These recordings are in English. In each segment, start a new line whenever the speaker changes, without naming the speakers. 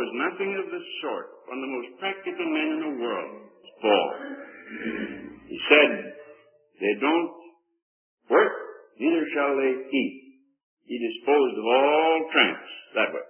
was nothing of the sort. One of the most practical men in the world, Paul. He said, they don't work, neither shall they eat. He disposed of all tramps that way.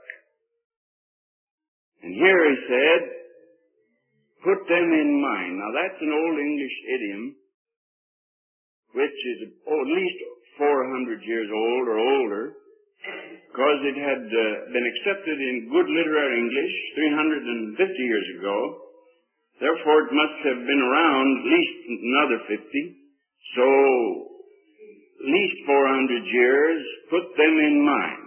And here he said, put them in mind. Now that's an old English idiom, which is at least 400 years old or older, because it had been accepted in good literary English 350 years ago. Therefore, it must have been around at least another 50. So, at least 400 years, put them in mind.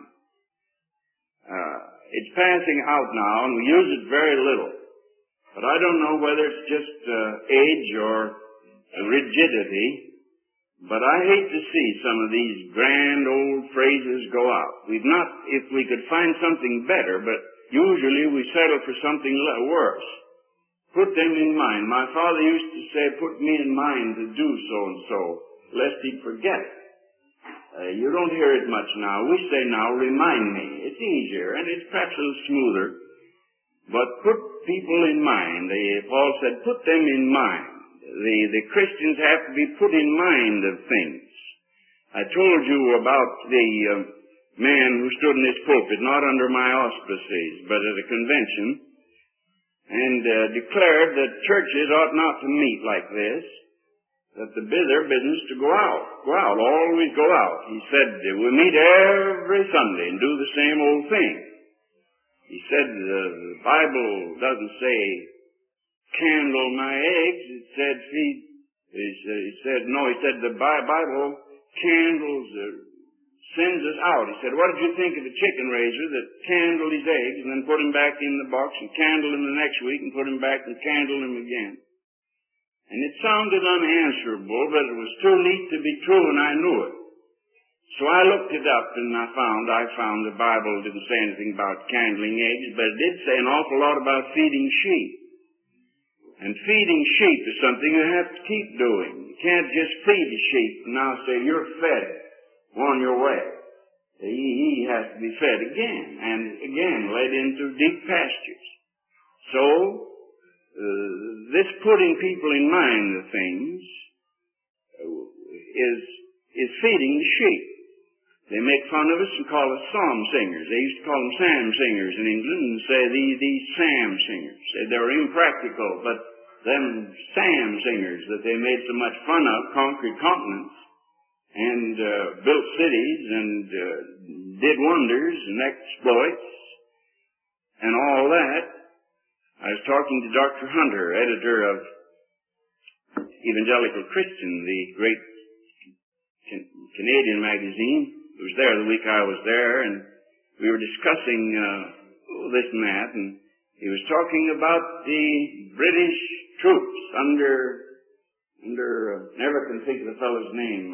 It's passing out now, and we use it very little. But I don't know whether it's just age or rigidity, but I hate to see some of these grand old phrases go out. If we could find something better, but usually we settle for something worse. Put them in mind. My father used to say, put me in mind to do so-and-so, lest he'd forget it. You don't hear it much now. We say now, remind me. It's easier, and it's perhaps a little smoother. But put people in mind. Paul said, put them in mind. The Christians have to be put in mind of things. I told you about the man who stood in this pulpit, not under my auspices, but at a convention, and declared that churches ought not to meet like this, that their business to go out, always go out. He said, we meet every Sunday and do the same old thing. He said, the Bible doesn't say, candle my eggs. It said, feed. He said, the Bible candles, sends us out. He said, what did you think of a chicken raiser that candled his eggs and then put him back in the box and candled him the next week and put him back and candled him again? And it sounded unanswerable, but it was too neat to be true, and I knew it. So I looked it up, and I found the Bible didn't say anything about candling eggs, but it did say an awful lot about feeding sheep. And feeding sheep is something you have to keep doing. You can't just feed the sheep and now say, you're fed, on your way. He has to be fed again, and again led into deep pastures. So, this putting people in mind of things is feeding the sheep. They make fun of us and call us psalm singers. They used to call them Sam singers in England and say these Sam singers. They're impractical, but them Sam singers that they made so much fun of conquered continents and built cities and did wonders and exploits and all that. I was talking to Dr. Hunter, editor of Evangelical Christian, the great Canadian magazine. He was there the week I was there, and we were discussing this and that, and he was talking about the British troops under never can think of the fellow's name.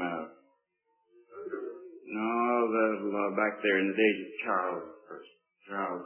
Back there in the days of Charles.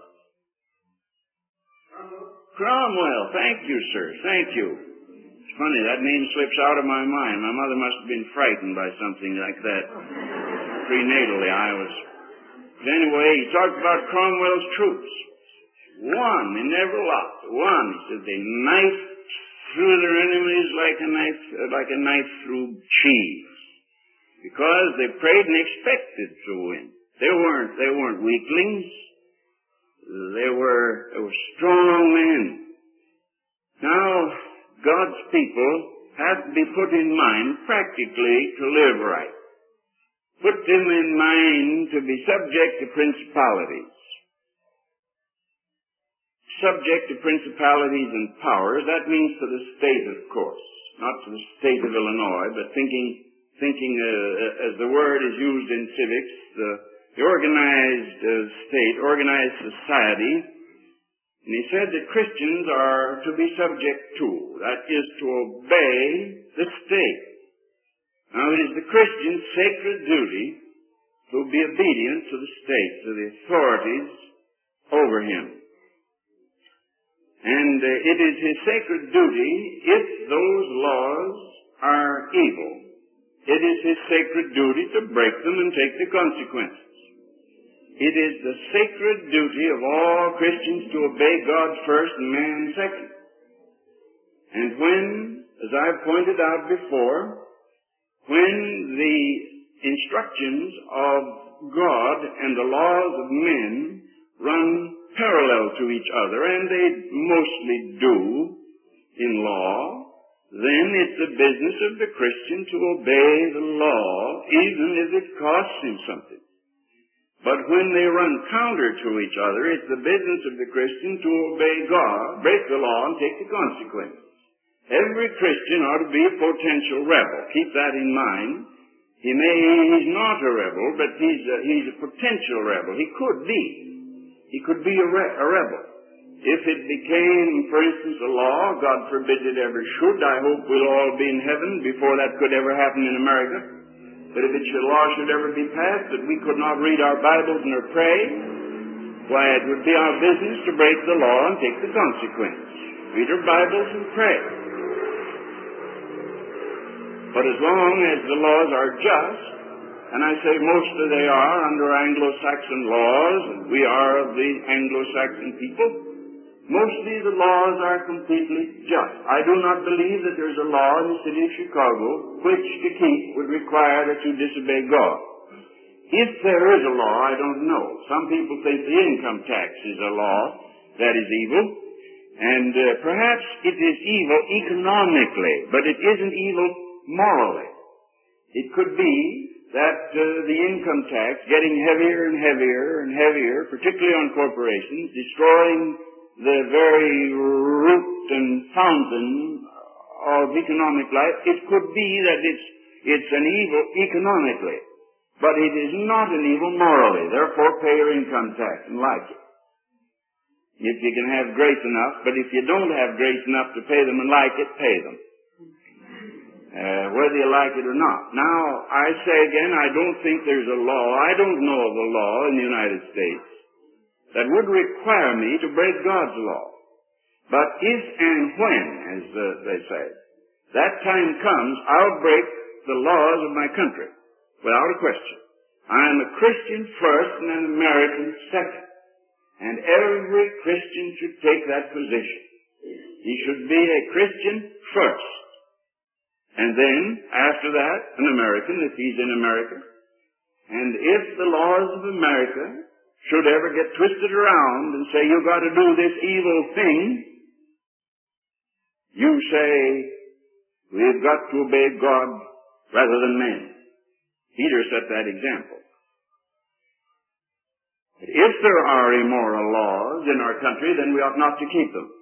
Cromwell. Thank you, sir. Thank you. It's funny, that name slips out of my mind. My mother must have been frightened by something like that. Prenatally, I was. But anyway, he talked about Cromwell's troops. One, they never lost. One, he said, they knifed through their enemies like a knife through cheese. Because they prayed and expected to win. They weren't weaklings. They were strong men. Now, God's people have to be put in mind practically to live right. Put them in mind to be subject to principalities. Subject to principalities and powers, that means to the state, of course. Not to the state of Illinois, but thinking as the word is used in civics, the organized state, organized society. And he said that Christians are to be subject to, that is to obey the state. Now it is the Christian's sacred duty to be obedient to the state, to the authorities over him. And it is his sacred duty, if those laws are evil, it is his sacred duty to break them and take the consequences. It is the sacred duty of all Christians to obey God first and man second. And when, as I've pointed out before, when the instructions of God and the laws of men run parallel to each other, and they mostly do in law, then it's the business of the Christian to obey the law, even if it costs him something. But when they run counter to each other, it's the business of the Christian to obey God, break the law, and take the consequences. Every Christian ought to be a potential rebel. Keep that in mind. He's not a rebel, but he's a potential rebel. He could be. He could be a rebel. If it became, for instance, a law, God forbid it ever should, I hope we'll all be in heaven before that could ever happen in America. But if law should ever be passed that we could not read our Bibles nor pray, why, it would be our business to break the law and take the consequence. Read our Bibles and pray. But as long as the laws are just, and I say mostly they are under Anglo-Saxon laws, and we are of the Anglo-Saxon people, mostly the laws are completely just. I do not believe that there's a law in the city of Chicago which to keep would require that you disobey God. If there is a law, I don't know. Some people think the income tax is a law that is evil, and perhaps it is evil economically, but it isn't evil morally. It could be that the income tax getting heavier and heavier and heavier, particularly on corporations, destroying the very root and fountain of economic life, it could be that it's an evil economically, but it is not an evil morally. Therefore, pay your income tax and like it. If you can have grace enough, but if you don't have grace enough to pay them and like it, pay them. Whether you like it or not. Now, I say again, I don't think there's a law, I don't know of a law in the United States that would require me to break God's law. But if and when, as they say, that time comes, I'll break the laws of my country, without a question. I am a Christian first and an American second. And every Christian should take that position. He should be a Christian first. And then, after that, an American, if he's in America. And if the laws of America should ever get twisted around and say, you've got to do this evil thing, you say, we've got to obey God rather than men. Peter set that example. But if there are immoral laws in our country, then we ought not to keep them.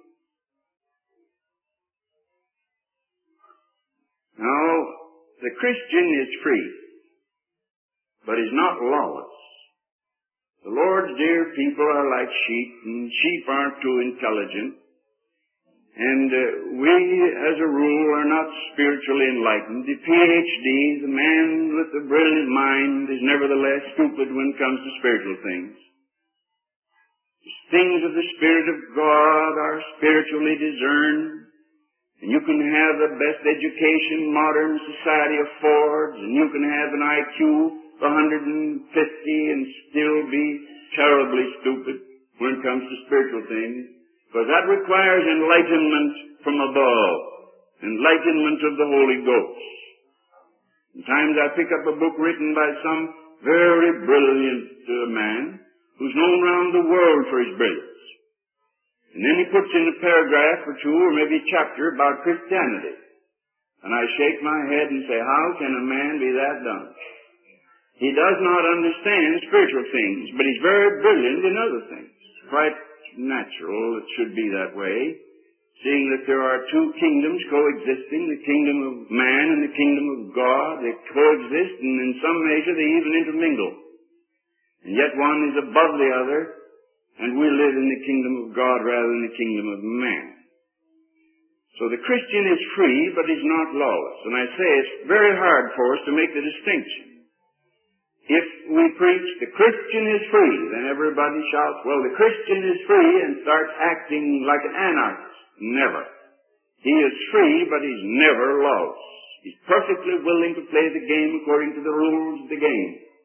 Now, the Christian is free, but is not lawless. The Lord's dear people are like sheep, and sheep aren't too intelligent. And we, as a rule, are not spiritually enlightened. The PhD, the man with the brilliant mind, is nevertheless stupid when it comes to spiritual things. The things of the Spirit of God are spiritually discerned. And you can have the best education modern society affords, and you can have an IQ of 150 and still be terribly stupid when it comes to spiritual things, because that requires enlightenment from above, enlightenment of the Holy Ghost. Sometimes I pick up a book written by some very brilliant man who's known around the world for his brilliance. And then he puts in a paragraph or two or maybe a chapter about Christianity. And I shake my head and say, how can a man be that dumb? He does not understand spiritual things, but he's very brilliant in other things. Quite natural it should be that way, seeing that there are two kingdoms coexisting, the kingdom of man and the kingdom of God. They coexist, and in some measure they even intermingle. And yet one is above the other, and we live in the kingdom of God rather than the kingdom of man. So the Christian is free, but he's not lawless. And I say it's very hard for us to make the distinction. If we preach the Christian is free, then everybody shouts, well, the Christian is free, and starts acting like an anarchist. Never. He is free, but he's never lawless. He's perfectly willing to play the game according to the rules of the game.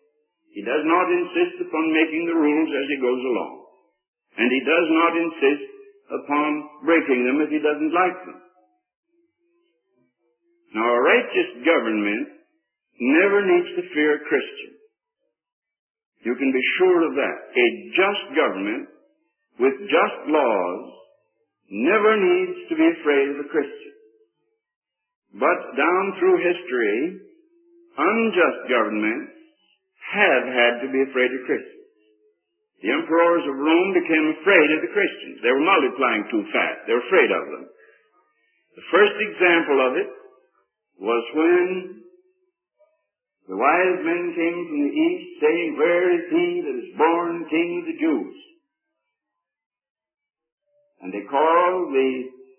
He does not insist upon making the rules as he goes along. And he does not insist upon breaking them if he doesn't like them. Now, a righteous government never needs to fear a Christian. You can be sure of that. A just government with just laws never needs to be afraid of a Christian. But down through history, unjust governments have had to be afraid of Christians. The emperors of Rome became afraid of the Christians. They were multiplying too fast. They were afraid of them. The first example of it was when the wise men came from the east saying, "Where is he that is born King of the Jews?" And they called the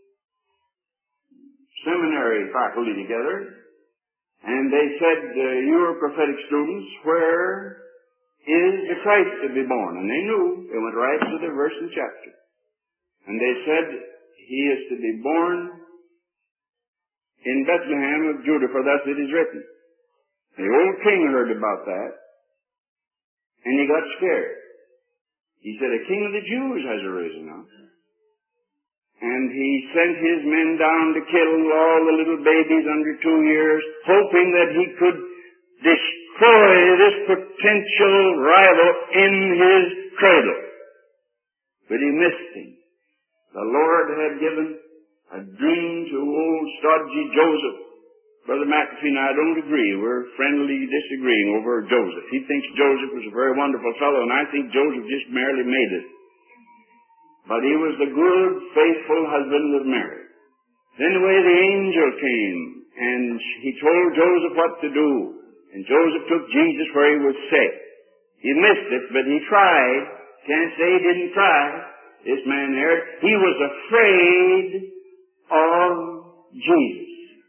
seminary faculty together, and they said, "You are prophetic students, where is the Christ to be born?" And they knew. They went right to the verse and chapter. And they said, "He is to be born in Bethlehem of Judah, for thus it is written." The old king heard about that, and he got scared. He said, "A king of the Jews has arisen now." And he sent his men down to kill all the little babies under 2 years, hoping that he could destroy this potential rival in his cradle. But he missed him. The Lord had given a dream to old stodgy Joseph. Brother McAfee and I don't agree. We're friendly disagreeing over Joseph. He thinks Joseph was a very wonderful fellow, and I think Joseph just merely made it. But he was the good, faithful husband of Mary. Then the way the angel came, and he told Joseph what to do. And Joseph took Jesus where he was sick. He missed it, but he tried. Can't say he didn't try. This man there, he was afraid of Jesus.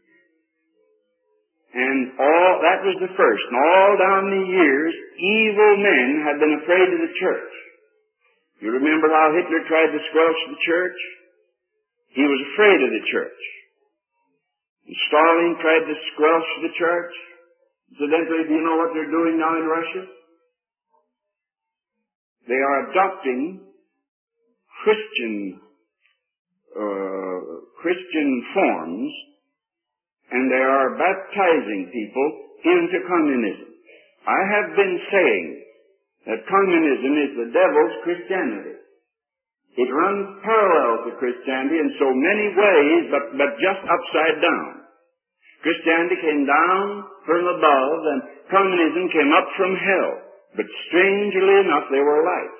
And that was the first. And all down the years, evil men have been afraid of the church. You remember how Hitler tried to squelch the church? He was afraid of the church. And Stalin tried to squelch the church. Incidentally, do you know what they're doing now in Russia? They are adopting Christian forms, and they are baptizing people into communism. I have been saying that communism is the devil's Christianity. It runs parallel to Christianity in so many ways, but just upside down. Christianity came down from above, and communism came up from hell. But strangely enough, they were alike.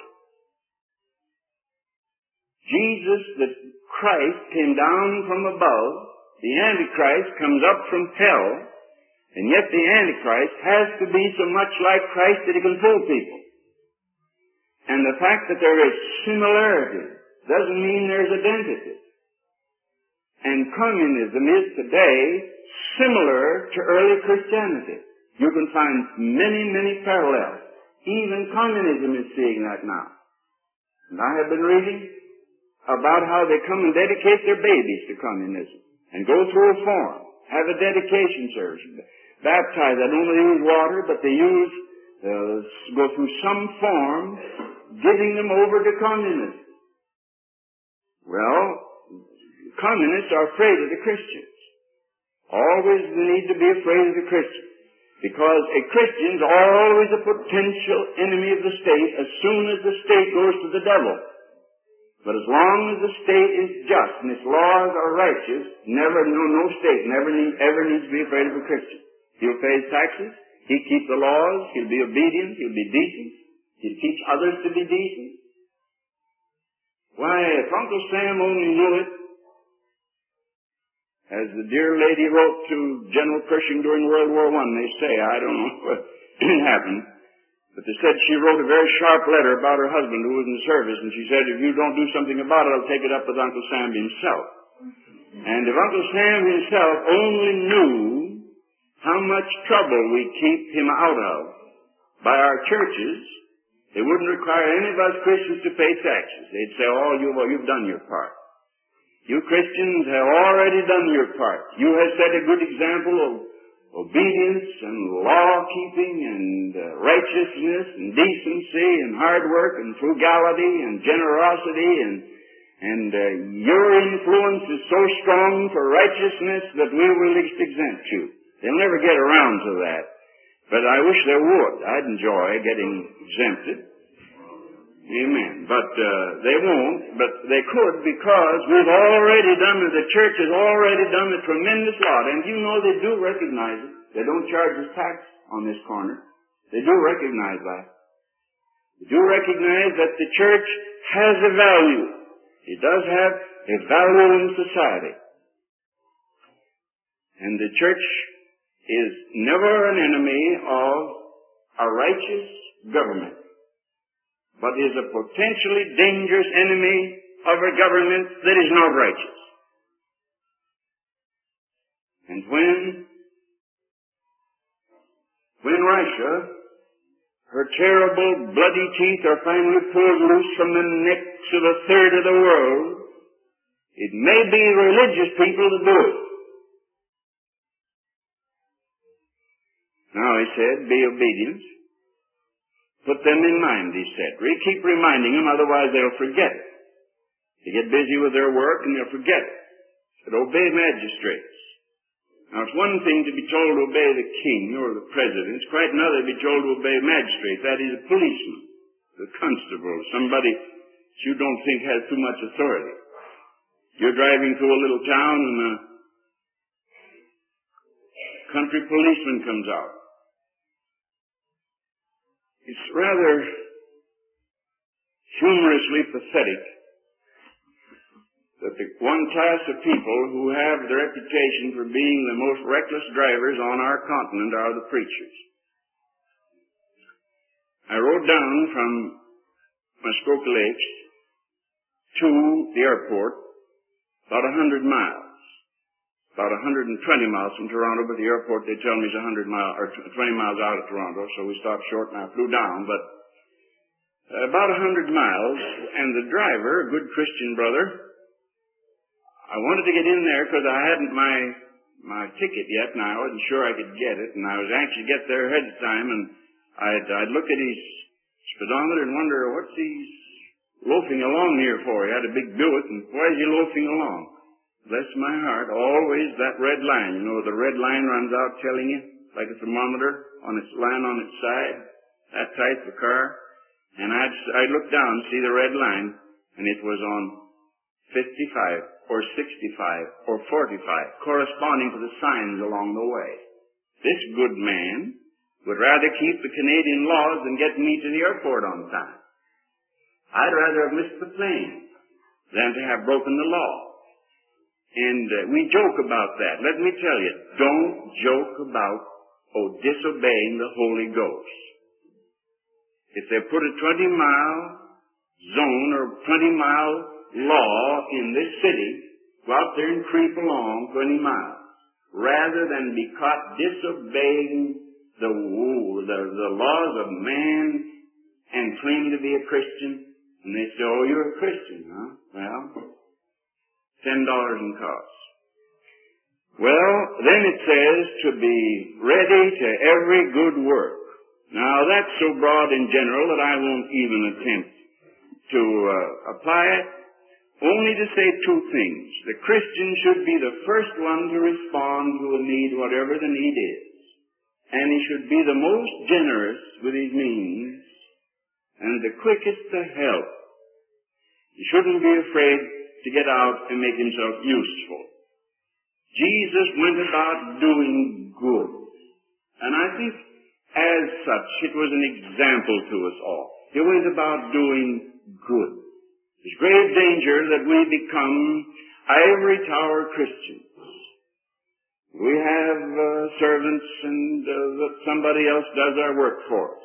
Jesus, the Christ, came down from above. The Antichrist comes up from hell. And yet the Antichrist has to be so much like Christ that he can fool people. And the fact that there is similarity doesn't mean there's identity. And communism is today similar to early Christianity. You can find many, many parallels. Even communism is seeing that now. And I have been reading about how they come and dedicate their babies to communism and go through a form, have a dedication service, baptize. I don't know they use water, but they go through some form giving them over to communism. Well, communists are afraid of the Christians. Always the need to be afraid of the Christians. Because a Christian is always a potential enemy of the state as soon as the state goes to the devil. But as long as the state is just and its laws are righteous, no state ever needs to be afraid of a Christian. He'll pay his taxes, he'll keep the laws, he'll be obedient, he'll be decent, he'll teach others to be decent. Why, if Uncle Sam only knew it, as the dear lady wrote to General Pershing during World War I, they say, I don't know what happened, but they said she wrote a very sharp letter about her husband who was in the service, and she said, if you don't do something about it, I'll take it up with Uncle Sam himself. And if Uncle Sam himself only knew how much trouble we keep him out of by our churches, they wouldn't require any of us Christians to pay taxes. They'd say, oh, you've done your part. You Christians have already done your part. You have set a good example obedience and law-keeping and righteousness and decency and hard work and frugality and generosity and your influence is so strong for righteousness that we will exempt you. They'll never get around to that. But I wish they would. I'd enjoy getting exempted. Amen. But they won't, but they could, because we've already done it. The church has already done a tremendous lot. And you know they do recognize it. They don't charge us tax on this corner. They do recognize that. They do recognize that the church has a value. It does have a value in society. And the church is never an enemy of a righteous government, but is a potentially dangerous enemy of a government that is not righteous. And when Russia, her terrible bloody teeth are finally pulled loose from the necks of a third of the world, it may be religious people to do it. Now, he said, be obedient. Put them in mind, he said. Keep reminding them, otherwise they'll forget it. They get busy with their work and they'll forget it. He said, obey magistrates. Now, it's one thing to be told to obey the king or the president. It's quite another to be told to obey magistrates. That is, a policeman, the constable, somebody you don't think has too much authority. You're driving through a little town and a country policeman comes out. It's rather humorously pathetic that the one class of people who have the reputation for being the most reckless drivers on our continent are the preachers. I rode down from Muskoka Lakes to the airport about 100 miles. About 120 miles from Toronto, but the airport, they tell me, is 100 miles, or 20 miles out of Toronto, so we stopped short and I flew down, but about 100 miles, and the driver, a good Christian brother, I wanted to get in there because I hadn't my ticket yet, and I wasn't sure I could get it, and I was anxious to get there ahead of time, and I'd look at his speedometer and wonder, what's he loafing along here for? He had a big Buick, and why is he loafing along? Bless my heart, always that red line. You know, the red line runs out telling you, like a thermometer on its line on its side, that type of car. And I'd look down and see the red line, and it was on 55 or 65 or 45, corresponding to the signs along the way. This good man would rather keep the Canadian laws than get me to the airport on time. I'd rather have missed the plane than to have broken the law. And we joke about that. Let me tell you, don't joke about disobeying the Holy Ghost. If they put a 20-mile zone or 20-mile law in this city, go out there and creep along 20 miles, rather than be caught disobeying the laws of man and claim to be a Christian. And they say, oh, you're a Christian, huh? Well, $10 in costs. Well, then it says to be ready to every good work. Now, that's so broad in general that I won't even attempt to apply it. Only to say two things. The Christian should be the first one to respond to a need, whatever the need is. And he should be the most generous with his means and the quickest to help. He shouldn't be afraid to get out and make himself useful. Jesus went about doing good. And I think as such it was an example to us all. He went about doing good. There's grave danger that we become ivory tower Christians. We have servants and that somebody else does our work for us.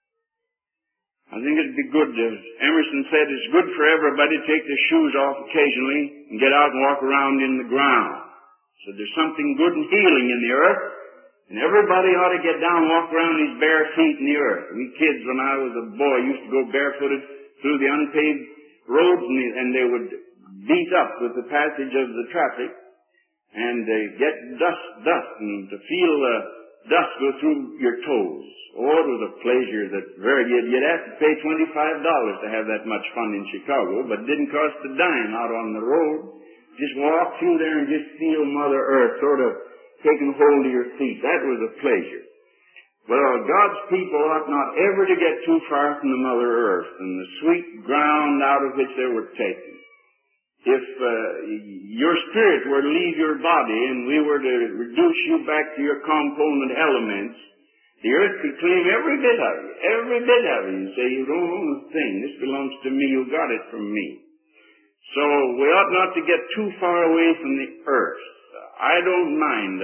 I think it'd be good, as Emerson said, it's good for everybody to take their shoes off occasionally and get out and walk around in the ground. So there's something good and healing in the earth, and everybody ought to get down and walk around these bare feet in the earth. We kids, when I was a boy, used to go barefooted through the unpaved roads, and they would beat up with the passage of the traffic. and get dust, and to feel dust go through your toes. Oh, it was a pleasure that you'd have to pay $25 to have that much fun in Chicago, but it didn't cost a dime out on the road. Just walk through there and just feel Mother Earth sort of taking hold of your feet. That was a pleasure. Well, God's people ought not ever to get too far from the Mother Earth and the sweet ground out of which they were taken. If your spirit were to leave your body and we were to reduce you back to your component elements, the earth could claim every bit of you, and say, you don't own a thing. This belongs to me. You got it from me. So we ought not to get too far away from the earth. I don't mind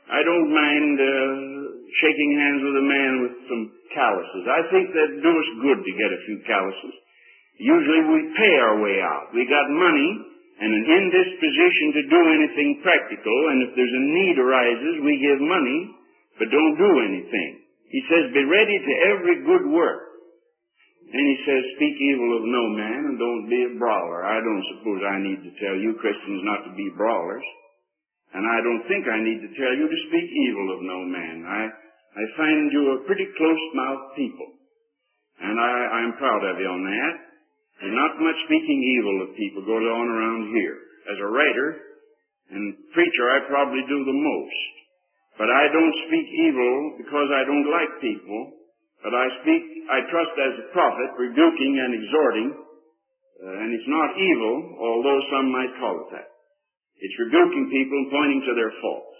shaking hands with a man with some calluses. I think that'd do us good to get a few calluses. Usually we pay our way out. We got money and an indisposition to do anything practical, and if there's a need arises, we give money, but don't do anything. He says, be ready to every good work. And he says, speak evil of no man and don't be a brawler. I don't suppose I need to tell you Christians not to be brawlers. And I don't think I need to tell you to speak evil of no man. I find you a pretty close-mouthed people. And I'm proud of you on that. There's not much speaking evil of people going on around here. As a writer and preacher, I probably do the most. But I don't speak evil because I don't like people. But I trust as a prophet, rebuking and exhorting. And it's not evil, although some might call it that. It's rebuking people and pointing to their faults.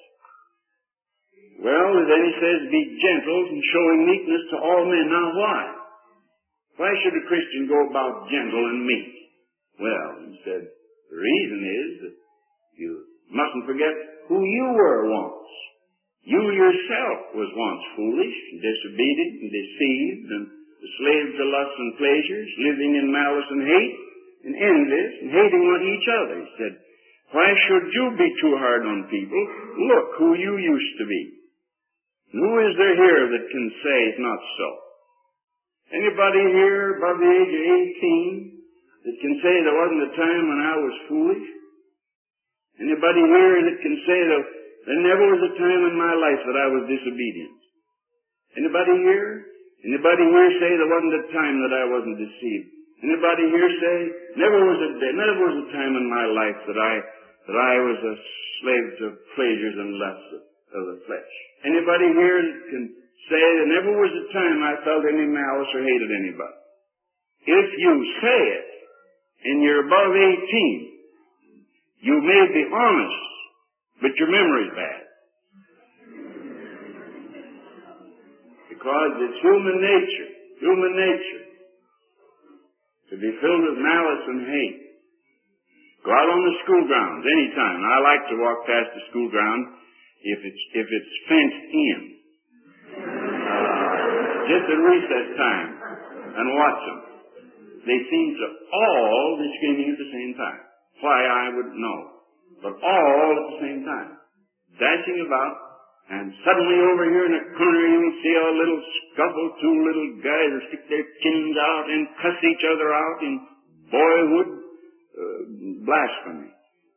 Well, then he says, be gentle and showing meekness to all men. Now why? Why should a Christian go about gentle and meek? Well, he said, the reason is that you mustn't forget who you were once. You yourself was once foolish and disobedient and deceived and the slave to lusts and pleasures, living in malice and hate and envious and hating on each other. He said, why should you be too hard on people? Look who you used to be. Who is there here that can say it's not so? Anybody here above the age of 18 that can say there wasn't a time when I was foolish? Anybody here that can say that there never was a time in my life that I was disobedient? Anybody here? Anybody here say there wasn't a time that I wasn't deceived? Anybody here say never was a time in my life that I was a slave to pleasures and lusts of the flesh? Anybody here can say there never was a time I felt any malice or hated anybody? If you say it and you're above 18, you may be honest, but your memory's bad. Because it's human nature to be filled with malice and hate. Go out on the school grounds anytime. I like to walk past the school ground if it's fenced in. Just at recess time and watch them. They seem to all be screaming at the same time. Why, I wouldn't know. But all at the same time. Dashing about, and suddenly over here in a corner you will see a little scuffle, two little guys who stick their chins out and cuss each other out in boyhood blasphemy.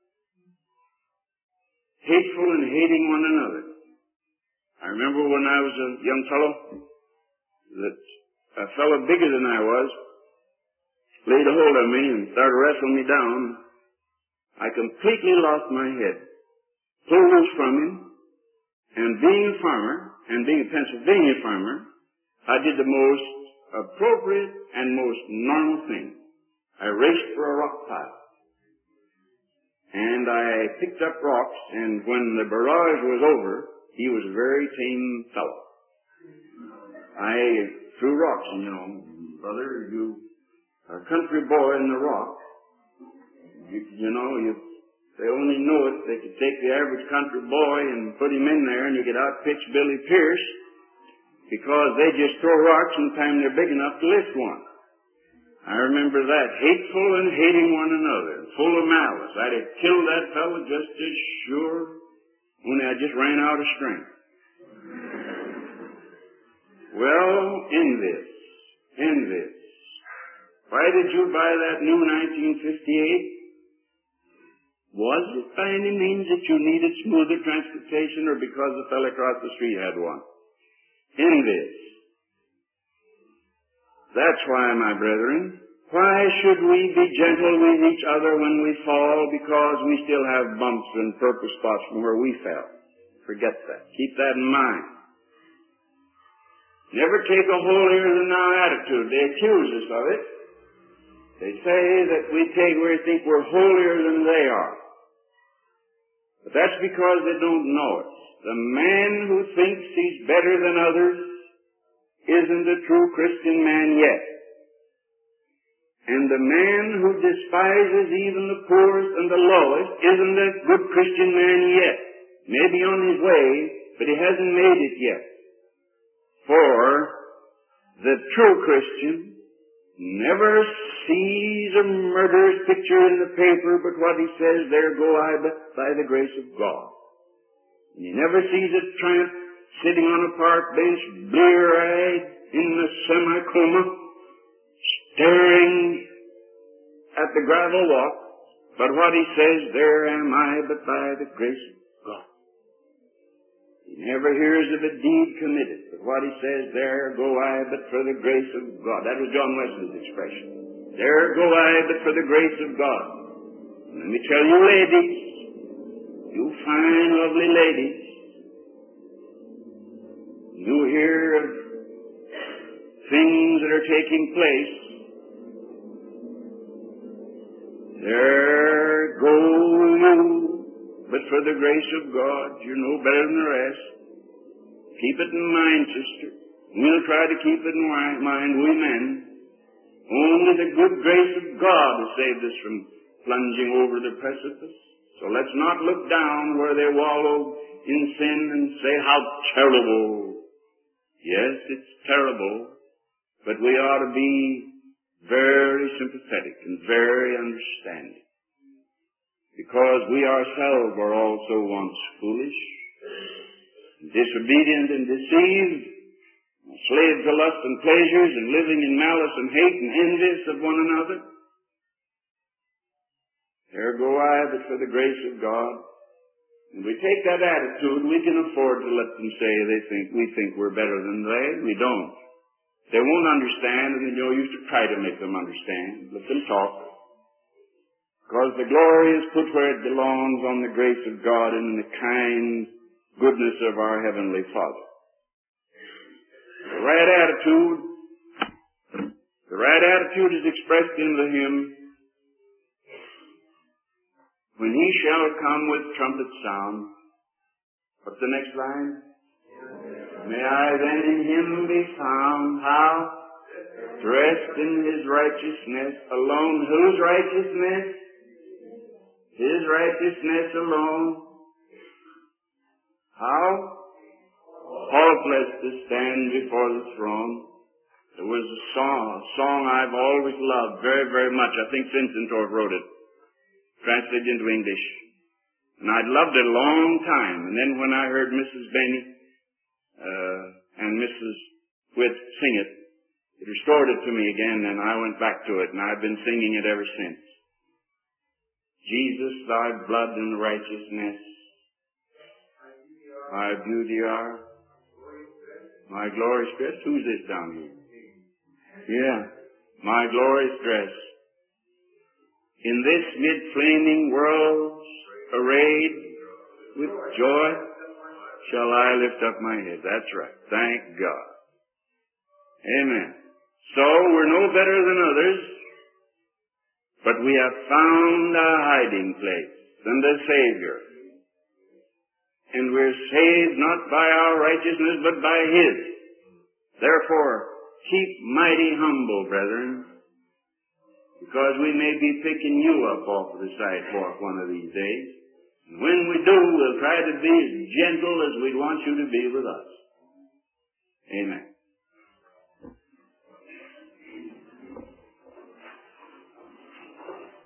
Hateful and hating one another. I remember when I was a young fellow, that a fellow bigger than I was laid a hold of me and started wrestling me down. I completely lost my head. Pulled loose from him, and being a farmer, and being a Pennsylvania farmer, I did the most appropriate and most normal thing. I raced for a rock pile. And I picked up rocks, and when the barrage was over, he was a very tame fellow. I threw rocks, and brother, you are a country boy in the rock. They only know it. They could take the average country boy and put him in there, and you could outpitch Billy Pierce, because they just throw rocks in time they're big enough to lift one. I remember that, hateful and hating one another, full of malice. I'd have killed that fellow just as sure, only I just ran out of strength. Well, envious. Why did you buy that new 1958? Was it by any means that you needed smoother transportation, or because the fellow across the street had one? In this. That's why, my brethren, why should we be gentle with each other when we fall? Because we still have bumps and purple spots from where we fell. Forget that. Keep that in mind. Never take a holier-than-thou attitude. They accuse us of it. They say that we think we're holier than they are. But that's because they don't know it. The man who thinks he's better than others isn't a true Christian man yet. And the man who despises even the poorest and the lowest isn't a good Christian man yet. Maybe on his way, but he hasn't made it yet. For the true Christian never sees a murderer's picture in the paper, but what he says, there go I by the grace of God. And he never sees a tramp sitting on a park bench, blear-eyed, in the semi-coma, staring at the gravel walk, but what he says, there am I but by the grace of God. He never hears of a deed committed, but what he says, there go I but for the grace of God. That was John Wesley's expression. There go I but for the grace of God. And let me tell you, ladies, you fine, lovely ladies, you hear of things that are taking place. There go you, but for the grace of God, you're no better than the rest. Keep it in mind, sister. We'll try to keep it in mind, we men. Only the good grace of God has saved us from plunging over the precipice. So let's not look down where they wallow in sin and say, how terrible. Yes, it's terrible, but we ought to be very sympathetic and very understanding. Because we ourselves were also once foolish, disobedient and deceived, slaves to lust and pleasures, and living in malice and hate and envious of one another. There go I, but for the grace of God. And we take that attitude, we can afford to let them say we think we're better than they. We don't. They won't understand, and there's no use to try to make them understand. Let them talk. Because the glory is put where it belongs, on the grace of God and in the kind goodness of our Heavenly Father. The right attitude is expressed in the hymn, when he shall come with trumpet sound. What's the next line? May I then in him be found, how? Dressed in his righteousness alone. Whose righteousness? His righteousness alone. How? Faultless to stand before the throne. There was a song I've always loved very, very much. I think Zinzendorf wrote it, translated into English. And I'd loved it a long time. And then when I heard Mrs. Benny and Mrs. Witt sing it, it restored it to me again, and I went back to it, and I've been singing it ever since. Jesus, thy blood and righteousness, my beauty are, my glorious dress. Who's this down here? Yeah, my glorious dress. In this mid-flaming world, arrayed with joy, shall I lift up my head. That's right. Thank God. Amen. So, we're no better than others, but we have found a hiding place and a Savior. And we're saved not by our righteousness, but by His. Therefore, keep mighty humble, brethren, because we may be picking you up off of the sidewalk one of these days. And when we do, we'll try to be as gentle as we'd want you to be with us. Amen.